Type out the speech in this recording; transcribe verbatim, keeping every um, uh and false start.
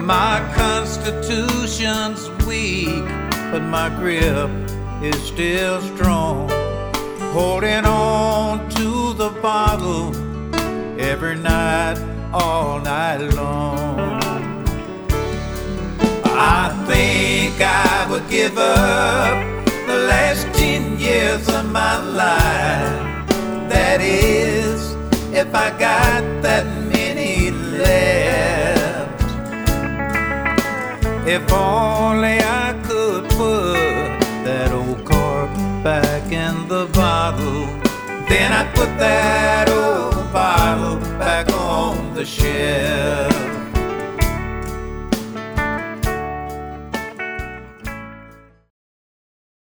My constitution's weak, but my grip is still strong. Holding on to the bottle every night, all night long. I think I would give up the last ten years of my life. That is, if I got that many left. If only I could put that old cork back in the bottle, then I'd put that old bottle back on the shelf.